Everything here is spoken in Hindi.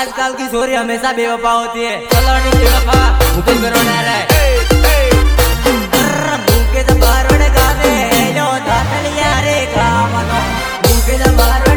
आजकल की छोरी हमेशा बेवफा होती है। चलो नहीं बेवफा भूखे करोना रहे भूखे तो बाहर गावे यो धाकलिया रे गावनो भूखे तो बाहर